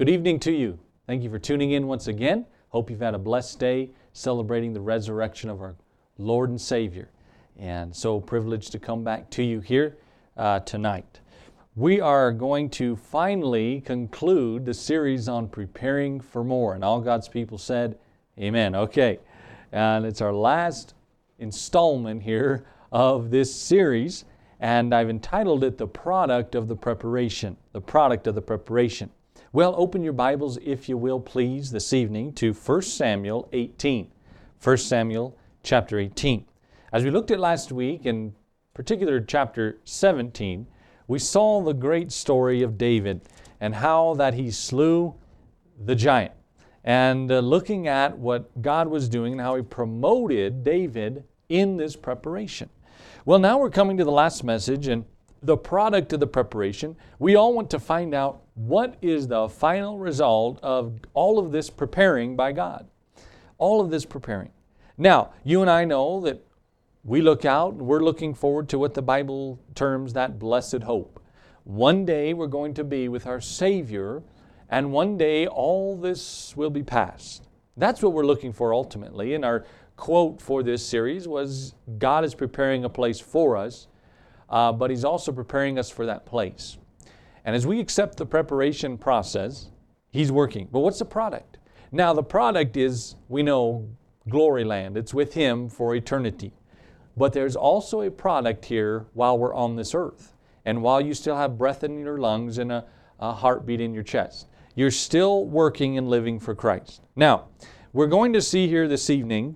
Good evening to you. Thank you for tuning in once again. Hope you've had a blessed day celebrating the resurrection of our Lord and Savior. And so privileged to come back to you here tonight. We are going to finally conclude the series on preparing for more. And all God's people said, amen. Okay. And it's our last installment here of this series. And I've entitled it, The Product of the Preparation. The Product of the Preparation. Well, open your Bibles, if you will, please, this evening to 1 Samuel 18. 1 Samuel chapter 18. As we looked at last week, in particular chapter 17, we saw the great story of David and how that he slew the giant. And looking at what God was doing and how He promoted David in this preparation. Well, now we're coming to the last message and the product of the preparation. We all want to find out what is the final result of all of this preparing by God. All of this preparing. Now, you and I know that we look out and we're looking forward to what the Bible terms that blessed hope. One day we're going to be with our Savior, and one day all this will be past. That's what we're looking for ultimately. And our quote for this series was, God is preparing a place for us, but He's also preparing us for that place. And as we accept the preparation process, He's working. But what's the product? Now the product is, we know, glory land. It's with Him for eternity. But there's also a product here while we're on this earth. And while you still have breath in your lungs and a heartbeat in your chest. You're still working and living for Christ. Now, we're going to see here this evening,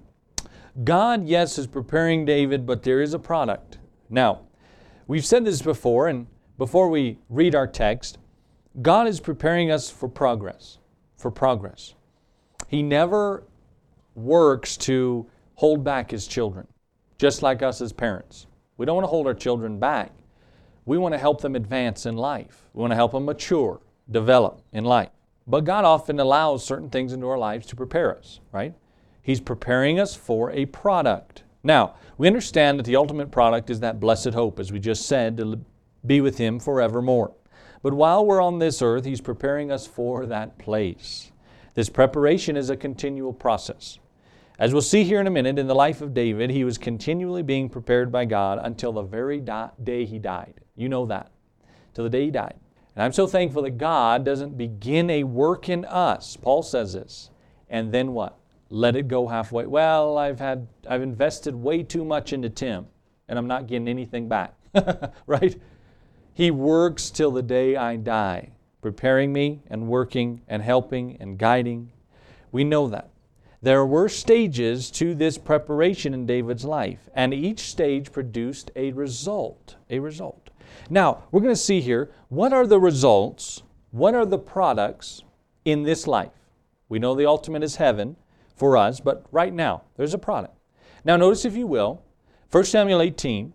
God, yes, is preparing David, but there is a product. Now, we've said this before, and before we read our text, God is preparing us for progress. For progress. He never works to hold back His children, just like us as parents. We don't want to hold our children back. We want to help them advance in life. We want to help them mature, develop in life. But God often allows certain things into our lives to prepare us, right? He's preparing us for a product. Now, we understand that the ultimate product is that blessed hope, as we just said, to be with Him forevermore. But while we're on this earth, He's preparing us for that place. This preparation is a continual process. As we'll see here in a minute, in the life of David, he was continually being prepared by God until the very day he died. You know that. Till the day he died. And I'm so thankful that God doesn't begin a work in us. Paul says this. And then what? Let it go halfway. Well, I've invested way too much into Tim, and I'm not getting anything back. Right? He works till the day I die, preparing me and working and helping and guiding. We know that. There were stages to this preparation in David's life, and each stage produced a result. A result. Now, we're going to see here, what are the results, what are the products in this life? We know the ultimate is heaven for us, but right now, there's a product. Now, notice, if you will, 1 Samuel 18,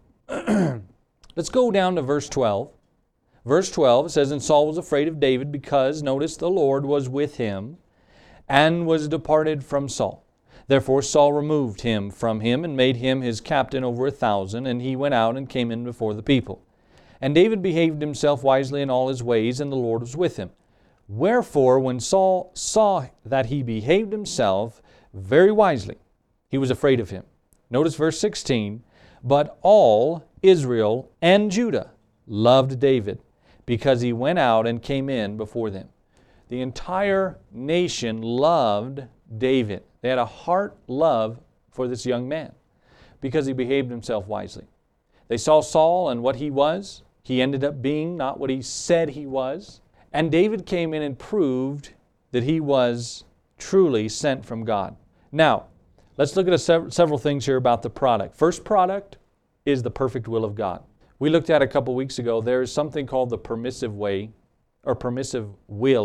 let's go down to verse 12. Verse 12, it says, And Saul was afraid of David because, notice, the Lord was with him, and was departed from Saul. Therefore Saul removed him from him and made him his captain over 1,000, and he went out and came in before the people. And David behaved himself wisely in all his ways, and the Lord was with him. Wherefore, when Saul saw that he behaved himself very wisely, he was afraid of him. Notice verse 16, But all Israel and Judah loved David, because he went out and came in before them. The entire nation loved David. They had a heart love for this young man because he behaved himself wisely. They saw Saul and what he was. He ended up being not what he said he was. And David came in and proved that he was truly sent from God. Now, let's look at several things here about the product. First product is the perfect will of God. We looked at a couple weeks ago, there's something called the permissive way, or permissive will,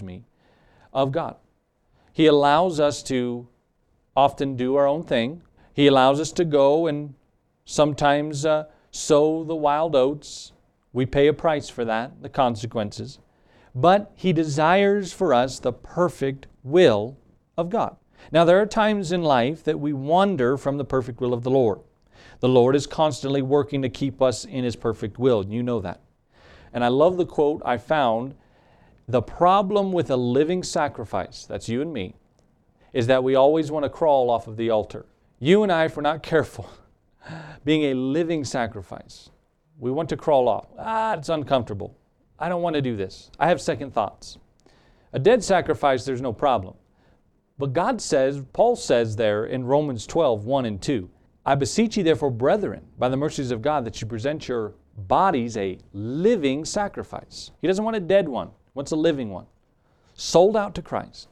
of God. He allows us to often do our own thing. He allows us to go and sometimes sow the wild oats. We pay a price for that, the consequences. But He desires for us the perfect will of God. Now, there are times in life that we wander from the perfect will of the Lord. The Lord is constantly working to keep us in His perfect will. You know that. And I love the quote I found The problem with a living sacrifice, that's you and me, is that we always want to crawl off of the altar. You and I, if we're not careful, being a living sacrifice, we want to crawl off. It's uncomfortable. I don't want to do this. I have second thoughts. A dead sacrifice, there's no problem. But God says, Paul says there in Romans 12, 1 and 2, I beseech you therefore, brethren, by the mercies of God, that you present your bodies a living sacrifice. He doesn't want a dead one. He wants a living one. Sold out to Christ.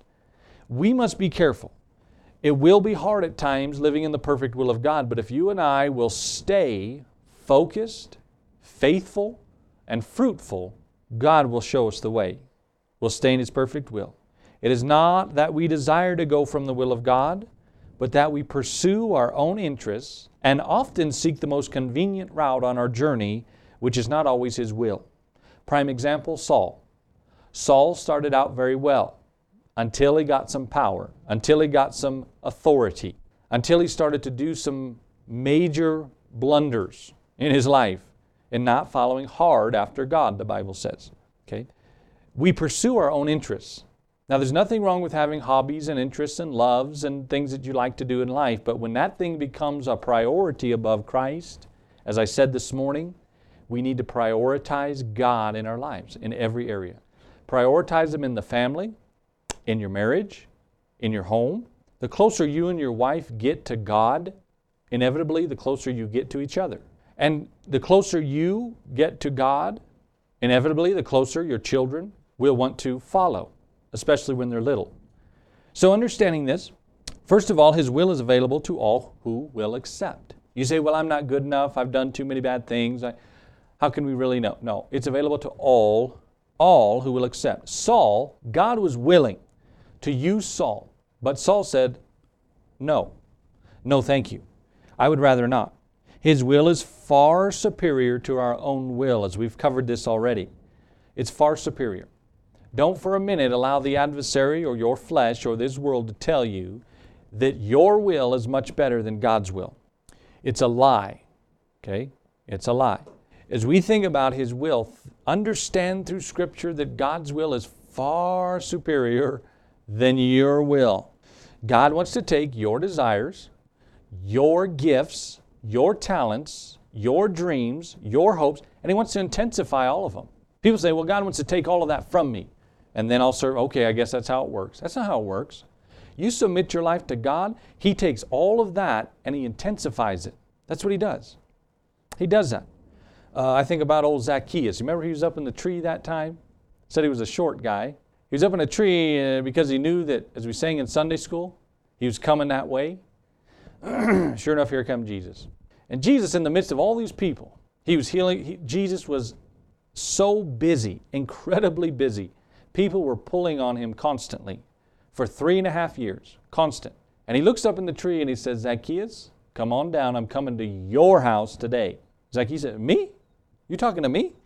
We must be careful. It will be hard at times living in the perfect will of God, but if you and I will stay focused, faithful, and fruitful, God will show us the way. We'll stay in His perfect will. It is not that we desire to go from the will of God, but that we pursue our own interests and often seek the most convenient route on our journey, which is not always His will. Prime example, Saul. Saul started out very well until he got some power, until he got some authority, until he started to do some major blunders in his life and not following hard after God, the Bible says. Okay? We pursue our own interests. Now, there's nothing wrong with having hobbies and interests and loves and things that you like to do in life, but when that thing becomes a priority above Christ, as I said this morning, we need to prioritize God in our lives in every area. Prioritize Him in the family, in your marriage, in your home. The closer you and your wife get to God, inevitably the closer you get to each other. And the closer you get to God, inevitably the closer your children will want to follow, especially when they're little. So understanding this, first of all, His will is available to all who will accept. You say, well, I'm not good enough. I've done too many bad things. How can we really know? No, it's available to all who will accept. Saul, God was willing to use Saul, but Saul said, no, thank you. I would rather not. His will is far superior to our own will, as we've covered this already. It's far superior. Don't for a minute allow the adversary or your flesh or this world to tell you that your will is much better than God's will. It's a lie. Okay? It's a lie. As we think about His will, understand through Scripture that God's will is far superior than your will. God wants to take your desires, your gifts, your talents, your dreams, your hopes, and He wants to intensify all of them. People say, well, God wants to take all of that from me, and then I'll serve. Okay, I guess that's how it works. That's not how it works. You submit your life to God, He takes all of that and He intensifies it. That's what He does. He does that. I think about old Zacchaeus. Remember he was up in the tree that time? Said he was a short guy. He was up in a tree because he knew that, as we sang in Sunday school, he was coming that way. Sure enough, here comes Jesus. And Jesus, in the midst of all these people, He was healing. Jesus was so busy, incredibly busy. People were pulling on Him constantly for 3.5 years, constant. And He looks up in the tree and He says, Zacchaeus, come on down. I'm coming to your house today. Zacchaeus said, me? You talking to me?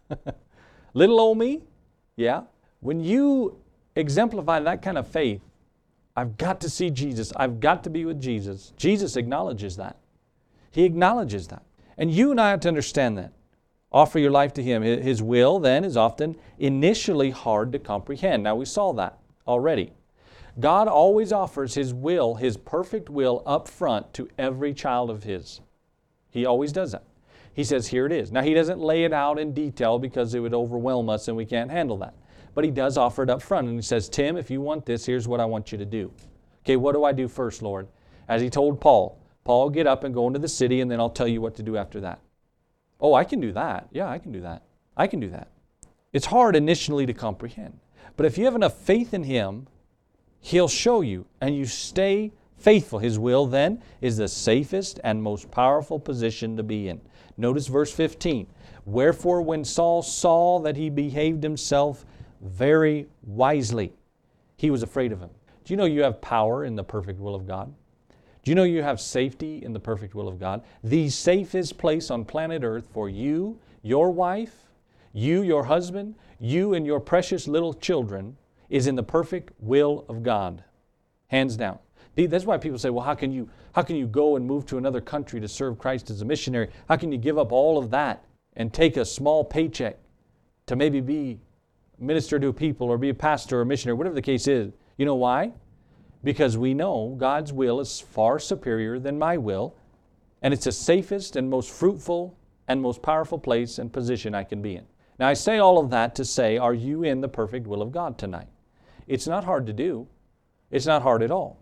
Little old me? Yeah. When you exemplify that kind of faith, I've got to see Jesus. I've got to be with Jesus. Jesus acknowledges that. He acknowledges that. And you and I have to understand that. Offer your life to Him. His will, then, is often initially hard to comprehend. Now, we saw that already. God always offers His will, His perfect will, up front to every child of His. He always does that. He says, here it is. Now, He doesn't lay it out in detail because it would overwhelm us and we can't handle that. But He does offer it up front. And He says, Tim, if you want this, here's what I want you to do. Okay, what do I do first, Lord? As He told Paul, get up and go into the city, and then I'll tell you what to do after that. Oh, I can do that. Yeah, I can do that. I can do that. It's hard initially to comprehend. But if you have enough faith in Him, He'll show you, and you stay faithful. His will, then, is the safest and most powerful position to be in. Notice verse 15. Wherefore, when Saul saw that he behaved himself very wisely, he was afraid of him. Do you know you have power in the perfect will of God? Do you know you have safety in the perfect will of God? The safest place on planet Earth for you, your wife, you, your husband, you and your precious little children is in the perfect will of God. Hands down. That's why people say, well, how can you go and move to another country to serve Christ as a missionary? How can you give up all of that and take a small paycheck to maybe be minister to people or be a pastor or a missionary, whatever the case is. You know why? Because we know God's will is far superior than my will, and it's the safest and most fruitful and most powerful place and position I can be in. Now I say all of that to say, are you in the perfect will of God tonight? It's not hard to do. It's not hard at all.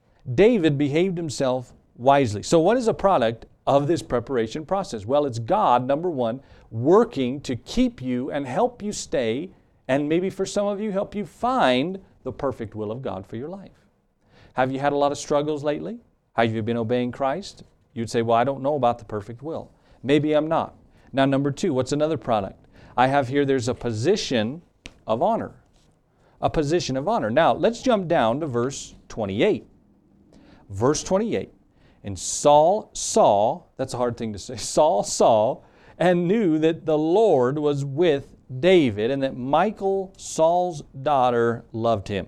David behaved himself wisely. So what is a product of this preparation process? Well, it's God, number one, working to keep you and help you stay, and maybe for some of you, help you find the perfect will of God for your life. Have you had a lot of struggles lately? Have you been obeying Christ? You'd say, well, I don't know about the perfect will. Maybe I'm not. Now, number two, what's another product? I have here, there's a position of honor. A position of honor. Now, let's jump down to verse 28. Verse 28. And Saul saw, that's a hard thing to say, Saul saw and knew that the Lord was with David and that Michal, Saul's daughter, loved him.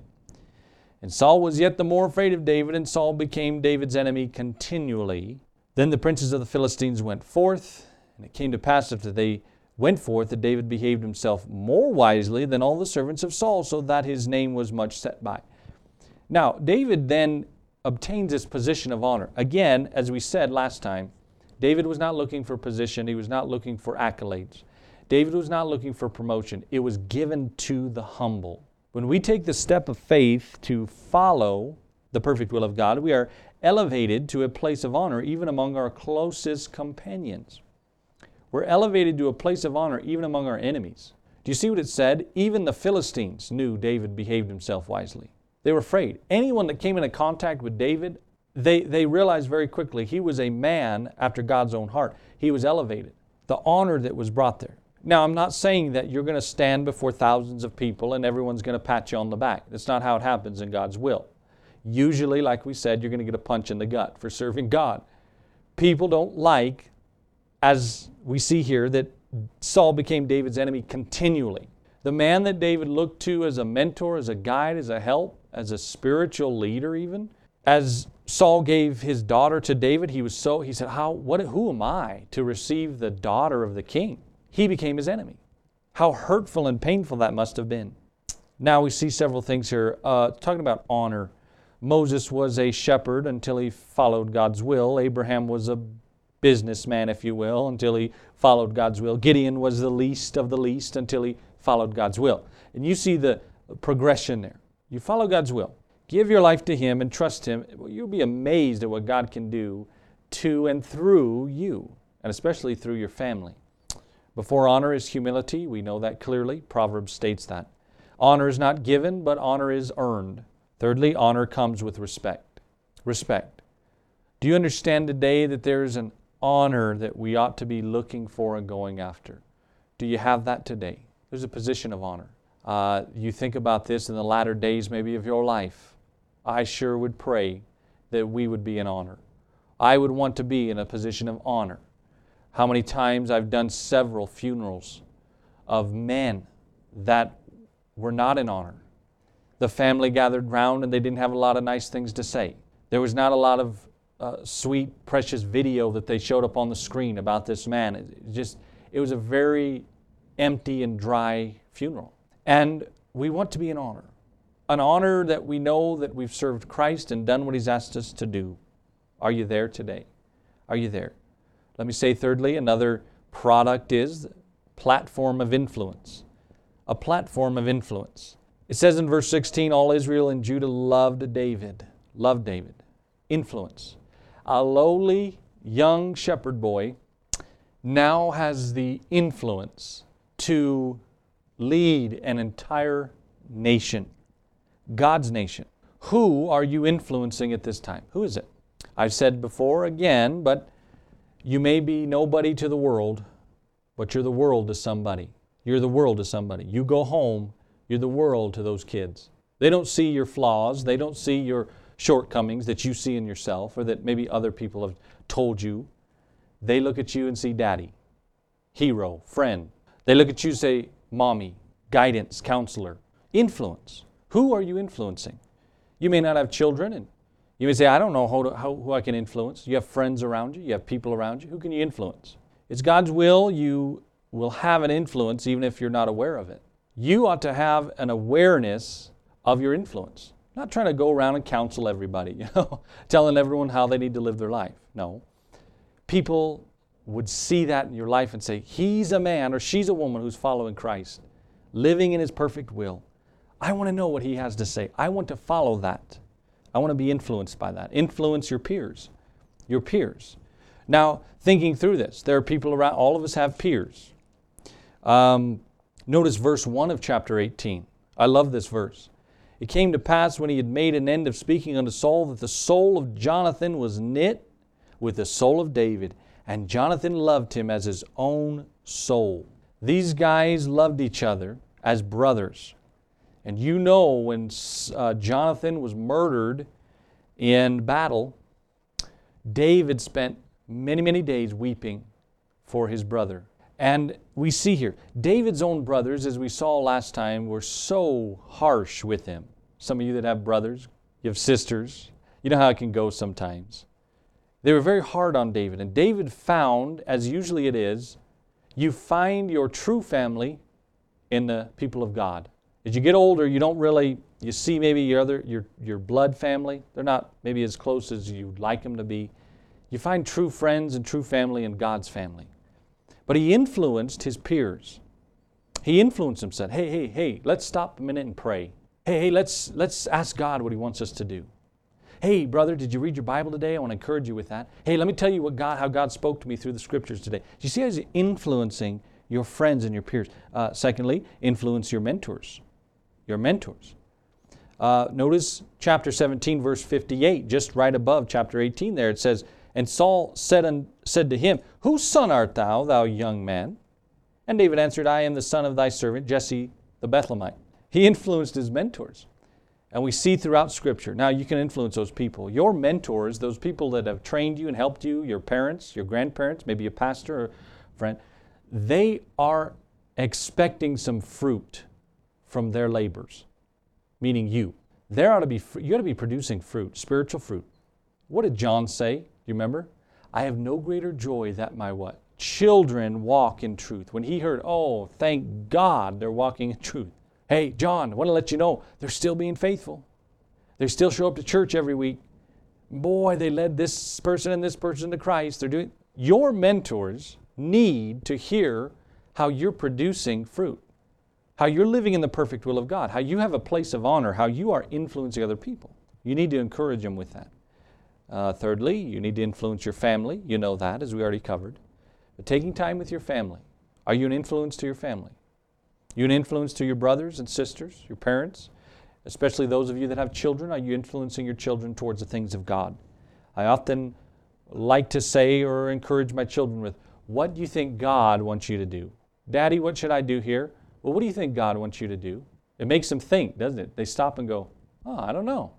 And Saul was yet the more afraid of David, and Saul became David's enemy continually. Then the princes of the Philistines went forth, and it came to pass after they went forth that David behaved himself more wisely than all the servants of Saul, so that his name was much set by. Now, David then obtains this position of honor. Again, as we said last time, David was not looking for position. He was not looking for accolades. David was not looking for promotion. It was given to the humble. When we take the step of faith to follow the perfect will of God, we are elevated to a place of honor even among our closest companions. We're elevated to a place of honor even among our enemies. Do you see what it said? Even the Philistines knew David behaved himself wisely. They were afraid. Anyone that came into contact with David, they realized very quickly he was a man after God's own heart. He was elevated. The honor that was brought there. Now, I'm not saying that you're going to stand before thousands of people and everyone's going to pat you on the back. That's not how it happens in God's will. Usually, like we said, you're going to get a punch in the gut for serving God. People don't like, as we see here, that Saul became David's enemy continually. The man that David looked to as a mentor, as a guide, as a help, as a spiritual leader even, as Saul gave his daughter to David, he said, who am I to receive the daughter of the king? He became his enemy. How hurtful and painful that must have been. Now we see several things here. Talking about honor. Moses was a shepherd until he followed God's will. Abraham was a businessman, if you will, until he followed God's will. Gideon was the least of the least until he followed God's will. And you see the progression there. You follow God's will. Give your life to Him and trust Him. You'll be amazed at what God can do to and through you, and especially through your family. Before honor is humility. We know that clearly. Proverbs states that. Honor is not given, but honor is earned. Thirdly, honor comes with respect. Respect. Do you understand today that there's an honor that we ought to be looking for and going after? Do you have that today? There's a position of honor. You think about this in the latter days maybe of your life. I sure would pray that we would be in honor. I would want to be in a position of honor. How many times I've done several funerals of men that were not in honor. The family gathered round and they didn't have a lot of nice things to say. There was not a lot of sweet, precious video that they showed up on the screen about this man. It was a very empty and dry funeral. And we want to be in honor. An honor that we know that we've served Christ and done what He's asked us to do. Are you there today? Are you there? Let me say thirdly, another product is platform of influence. A platform of influence. It says in verse 16, all Israel and Judah loved David. Loved David. Influence. A lowly young shepherd boy now has the influence to lead an entire nation. God's nation. Who are you influencing at this time? Who is it? I've said before again, but you may be nobody to the world, but you're the world to somebody. You're the world to somebody. You go home, you're the world to those kids. They don't see your flaws. They don't see your shortcomings that you see in yourself or that maybe other people have told you. They look at you and see daddy, hero, friend. They look at you and say, mommy, guidance, counselor, influence. Who are you influencing? You may not have children, and you may say, I don't know who I can influence. You have friends around you. You have people around you. Who can you influence? It's God's will. You will have an influence even if you're not aware of it. You ought to have an awareness of your influence. Not trying to go around and counsel everybody, telling everyone how they need to live their life. No. People would see that in your life and say, he's a man or she's a woman who's following Christ, living in His perfect will. I want to know what He has to say. I want to follow that. I want to be influenced by that. Influence your peers. Your peers. Now, thinking through this, there are people around, all of us have peers. Notice verse 1 of chapter 18. I love this verse. It came to pass when he had made an end of speaking unto Saul that the soul of Jonathan was knit with the soul of David, and Jonathan loved him as his own soul. These guys loved each other as brothers. And you know when Jonathan was murdered in battle, David spent many, many days weeping for his brother. And we see here, David's own brothers, as we saw last time, were so harsh with him. Some of you that have brothers, you have sisters, you know how it can go sometimes. They were very hard on David. And David found, as usually it is, you find your true family in the people of God. As you get older, you don't really, you see maybe your blood family. They're not maybe as close as you'd like them to be. You find true friends and true family in God's family. But he influenced his peers. He influenced them, said, hey, let's stop a minute and pray. Hey, let's ask God what He wants us to do. Hey, brother, did you read your Bible today? I want to encourage you with that. Hey, let me tell you how God spoke to me through the Scriptures today. Do you see how He's influencing your friends and your peers? Secondly, influence your mentors. Your mentors. Notice chapter 17, verse 58, just right above chapter 18 there. It says, and Saul said to him, whose son art thou, thou young man? And David answered, I am the son of thy servant Jesse the Bethlehemite. He influenced his mentors. And we see throughout Scripture. Now you can influence those people. Your mentors, those people that have trained you and helped you, your parents, your grandparents, maybe a pastor or friend, they are expecting some fruit from their labors, meaning you. You ought to be producing fruit, spiritual fruit. What did John say? Do you remember? I have no greater joy that my what? Children walk in truth. When he heard, oh, thank God they're walking in truth. Hey, John, I want to let you know, they're still being faithful. They still show up to church every week. Boy, they led this person and this person to Christ. Your mentors need to hear how you're producing fruit, how you're living in the perfect will of God, how you have a place of honor, how you are influencing other people. You need to encourage them with that. Thirdly, you need to influence your family. You know that, as we already covered. But taking time with your family. Are you an influence to your family? You an influence to your brothers and sisters, your parents, especially those of you that have children? Are you influencing your children towards the things of God? I often like to say or encourage my children with, what do you think God wants you to do? Daddy, what should I do here? Well, what do you think God wants you to do? It makes them think, doesn't it? They stop and go, oh, I don't know.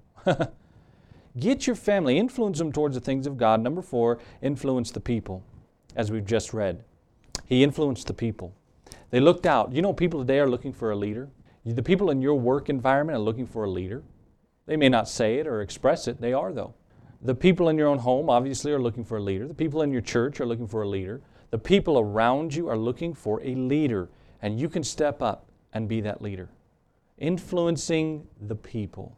Get your family, influence them towards the things of God. Number 4, influence the people, as we've just read. He influenced the people. They looked out. You know, people today are looking for a leader. The people in your work environment are looking for a leader. They may not say it or express it. They are, though. The people in your own home, obviously, are looking for a leader. The people in your church are looking for a leader. The people around you are looking for a leader. And you can step up and be that leader. Influencing the people,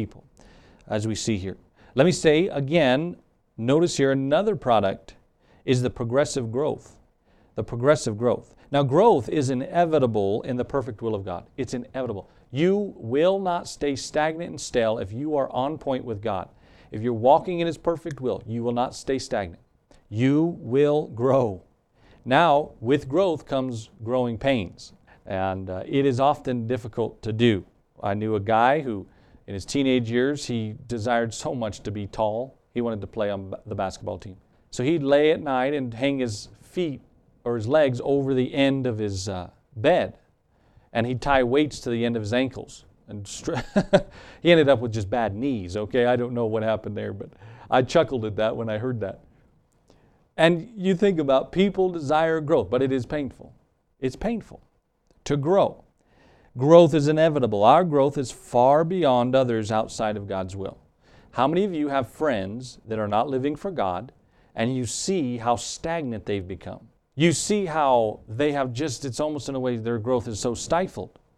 as we see here. Let me say again, notice here another product is the progressive growth. The progressive growth. Now, growth is inevitable in the perfect will of God. It's inevitable. You will not stay stagnant and stale if you are on point with God. If you're walking in His perfect will, you will not stay stagnant. You will grow. Now, with growth comes growing pains, and it is often difficult to do. I knew a guy who, in his teenage years, he desired so much to be tall. He wanted to play on the basketball team. So he'd lay at night and hang his feet or his legs over the end of his bed, and he'd tie weights to the end of his ankles. And he ended up with just bad knees, okay? I don't know what happened there, but I chuckled at that when I heard that. And you think about people desire growth, but it is painful. It's painful to grow. Growth is inevitable. Our growth is far beyond others outside of God's will. How many of you have friends that are not living for God, and you see how stagnant they've become? You see how they have just, it's almost in a way their growth is so stifled.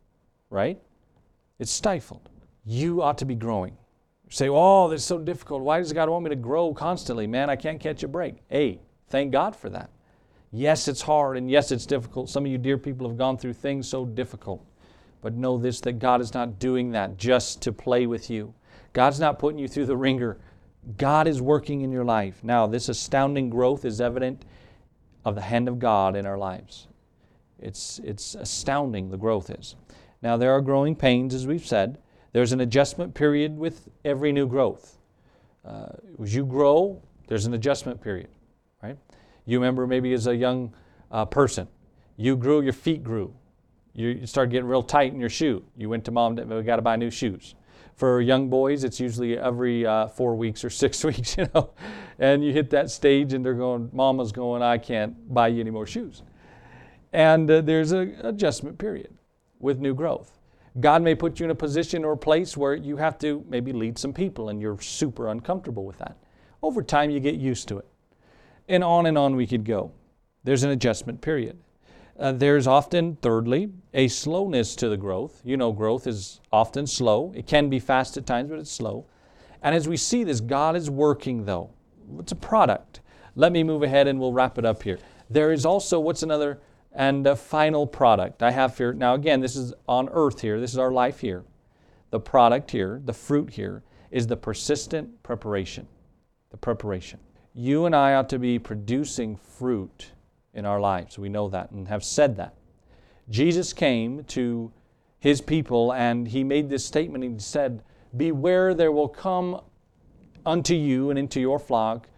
right? It's stifled. You ought to be growing. You say, oh, this is so difficult. Why does God want me to grow constantly? Man, I can't catch a break. Hey, thank God for that. Yes, it's hard, and yes, it's difficult. Some of you dear people have gone through things so difficult. But know this, that God is not doing that just to play with you. God's not putting you through the ringer. God is working in your life. Now, this astounding growth is evident of the hand of God in our lives. It's astounding, the growth is. Now, there are growing pains, as we've said. There's an adjustment period with every new growth. As you grow, there's an adjustment period, right? You remember maybe as a young person, you grew, your feet grew. You started getting real tight in your shoe. You went to mom, we got to buy new shoes. For young boys, it's usually every 4 weeks or 6 weeks, and you hit that stage and they're going, mama's going, I can't buy you any more shoes. And there's an adjustment period with new growth. God may put you in a position or a place where you have to maybe lead some people and you're super uncomfortable with that. Over time, you get used to it. And on we could go. There's an adjustment period. There's often, thirdly, a slowness to the growth. You know, growth is often slow. It can be fast at times, but it's slow. And as we see this, God is working, though. It's a product. Let me move ahead and we'll wrap it up here. There is also, what's another and a final product I have here. Now, again, this is on earth here. This is our life here. The product here, the fruit here, is the persistent preparation. The preparation. You and I ought to be producing fruit in our lives. We know that and have said that. Jesus came to His people and He made this statement. He said, beware, there will come unto you and into your flock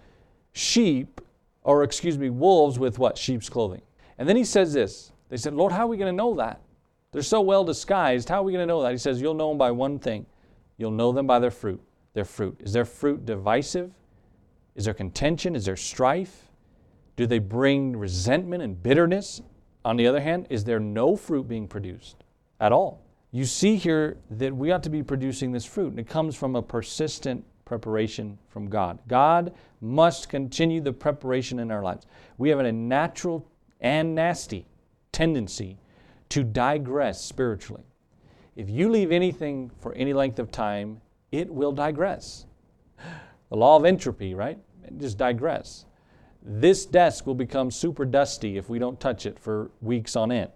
wolves with what? Sheep's clothing. And then He says this. They said, Lord, how are we going to know that? They're so well disguised. How are we going to know that? He says, you'll know them by one thing. You'll know them by their fruit. Their fruit. Is their fruit divisive? Is there contention? Is there strife? Do they bring resentment and bitterness? On the other hand, is there no fruit being produced at all? You see here that we ought to be producing this fruit, and it comes from a persistent preparation from God. God must continue the preparation in our lives. We have a natural and nasty tendency to digress spiritually. If you leave anything for any length of time, it will digress. The law of entropy, right? Just digress. This desk will become super dusty if we don't touch it for weeks on end.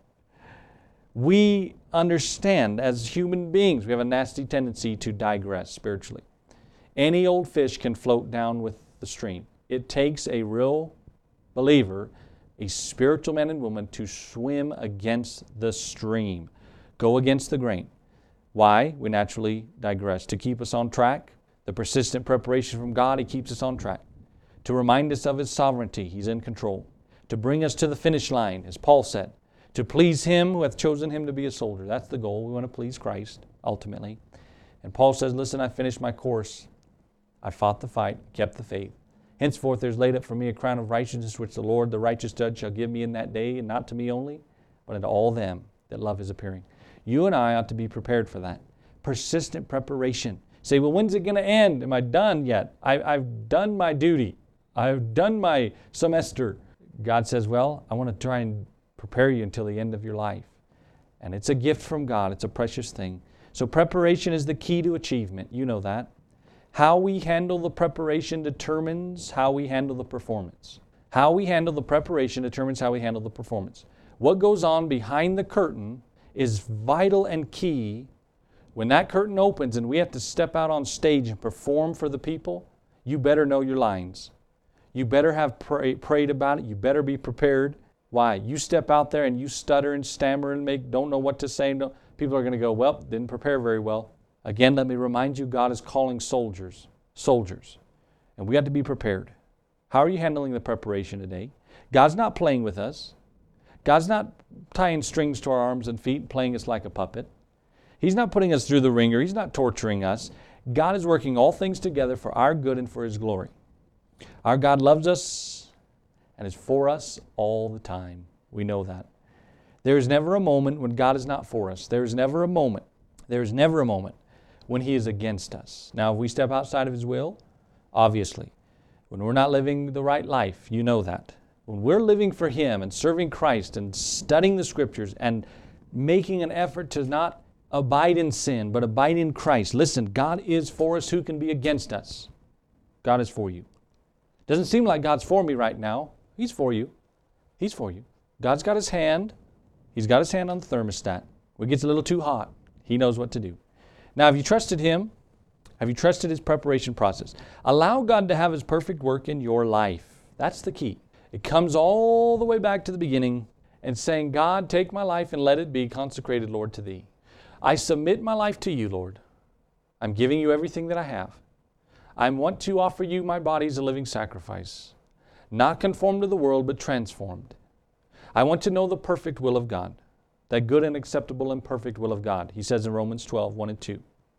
We understand as human beings, we have a nasty tendency to digress spiritually. Any old fish can float down with the stream. It takes a real believer, a spiritual man and woman, to swim against the stream, go against the grain. Why? We naturally digress. To keep us on track, the persistent preparation from God, He keeps us on track. To remind us of His sovereignty, He's in control. To bring us to the finish line, as Paul said. To please Him who hath chosen him to be a soldier. That's the goal. We want to please Christ, ultimately. And Paul says, listen, I finished my course. I fought the fight, kept the faith. Henceforth there's laid up for me a crown of righteousness, which the Lord, the righteous judge, shall give me in that day, and not to me only, but unto all them that love His appearing. You and I ought to be prepared for that. Persistent preparation. Say, well, when's it going to end? Am I done yet? I've done my duty. I've done my semester. God says, well, I want to try and prepare you until the end of your life. And it's a gift from God. It's a precious thing. So preparation is the key to achievement. You know that. How we handle the preparation determines how we handle the performance. How we handle the preparation determines how we handle the performance. What goes on behind the curtain is vital and key. When that curtain opens and we have to step out on stage and perform for the people, you better know your lines. You better have prayed about it. You better be prepared. Why? You step out there and you stutter and stammer and don't know what to say. People are going to go, well, didn't prepare very well. Again, let me remind you, God is calling soldiers. And we have to be prepared. How are you handling the preparation today? God's not playing with us. God's not tying strings to our arms and feet and playing us like a puppet. He's not putting us through the ringer. He's not torturing us. God is working all things together for our good and for His glory. Our God loves us and is for us all the time. We know that. There is never a moment when God is not for us. There is never a moment when He is against us. Now, if we step outside of His will, obviously, when we're not living the right life, you know that. When we're living for Him and serving Christ and studying the Scriptures and making an effort to not abide in sin, but abide in Christ. Listen, God is for us. Who can be against us? God is for you. Doesn't seem like God's for me right now. He's for you. He's for you. God's got His hand. He's got His hand on the thermostat. When it gets a little too hot, He knows what to do. Now, have you trusted Him? Have you trusted His preparation process? Allow God to have His perfect work in your life. That's the key. It comes all the way back to the beginning and saying, God, take my life and let it be consecrated, Lord, to Thee. I submit my life to You, Lord. I'm giving You everything that I have. I want to offer You my body as a living sacrifice, not conformed to the world, but transformed. I want to know the perfect will of God, that good and acceptable and perfect will of God. He says in Romans 12, 1 and 2.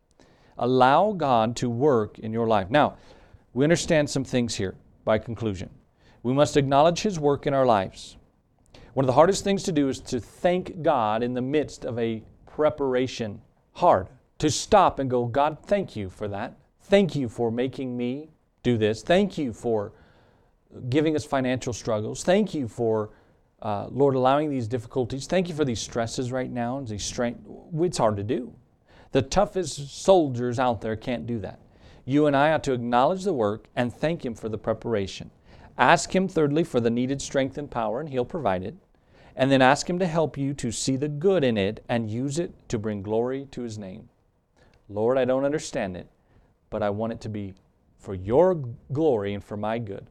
Allow God to work in your life. Now, we understand some things here by conclusion. We must acknowledge His work in our lives. One of the hardest things to do is to thank God in the midst of a preparation. Hard. To stop and go, God, thank You for that. Thank You for making me do this. Thank You for giving us financial struggles. Thank You for, Lord, allowing these difficulties. Thank You for these stresses right now and these strength. It's hard to do. The toughest soldiers out there can't do that. You and I ought to acknowledge the work and thank Him for the preparation. Ask Him, thirdly, for the needed strength and power, and He'll provide it. And then ask Him to help you to see the good in it and use it to bring glory to His name. Lord, I don't understand it, but I want it to be for Your glory and for my good.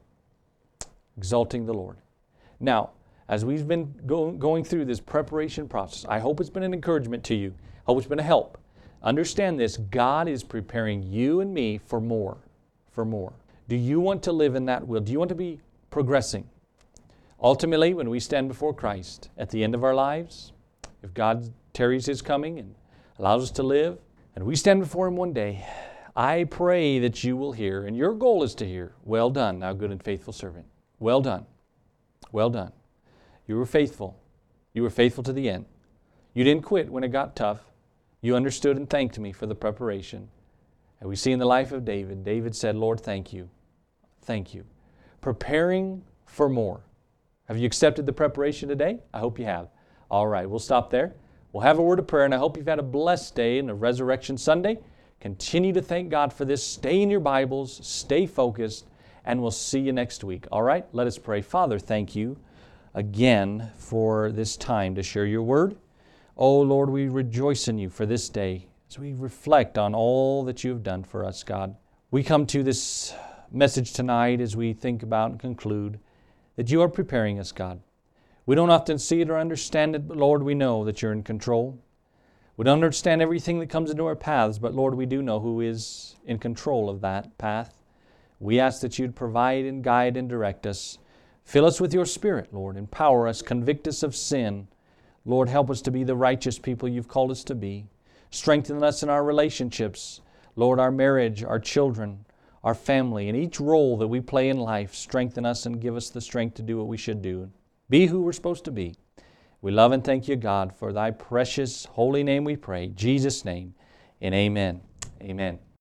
Exalting the Lord. Now, as we've been going through this preparation process, I hope it's been an encouragement to you. I hope it's been a help. Understand this, God is preparing you and me for more, for more. Do you want to live in that will? Do you want to be progressing? Ultimately, when we stand before Christ at the end of our lives, if God tarries His coming and allows us to live, and we stand before Him one day, I pray that you will hear, and your goal is to hear, well done, thou good and faithful servant. Well done. Well done. You were faithful. You were faithful to the end. You didn't quit when it got tough. You understood and thanked Me for the preparation. And we see in the life of David, David said, Lord, thank You. Thank You. Preparing for more. Have you accepted the preparation today? I hope you have. All right, we'll stop there. We'll have a word of prayer, and I hope you've had a blessed day in a Resurrection Sunday. Continue to thank God for this. Stay in your Bibles. Stay focused, and we'll see you next week. All right, let us pray. Father, thank You again for this time to share Your word. Oh, Lord, we rejoice in You for this day as we reflect on all that You have done for us, God. We come to this message tonight as we think about and conclude that You are preparing us, God. We don't often see it or understand it, but Lord, we know that You're in control. We don't understand everything that comes into our paths, but Lord, we do know who is in control of that path. We ask that You'd provide and guide and direct us. Fill us with Your Spirit, Lord. Empower us. Convict us of sin. Lord, help us to be the righteous people You've called us to be. Strengthen us in our relationships. Lord, our marriage, our children, our family, and each role that we play in life. Strengthen us and give us the strength to do what we should do. Be who we're supposed to be. We love and thank You, God, for Thy precious holy name we pray. In Jesus' name, and amen. Amen.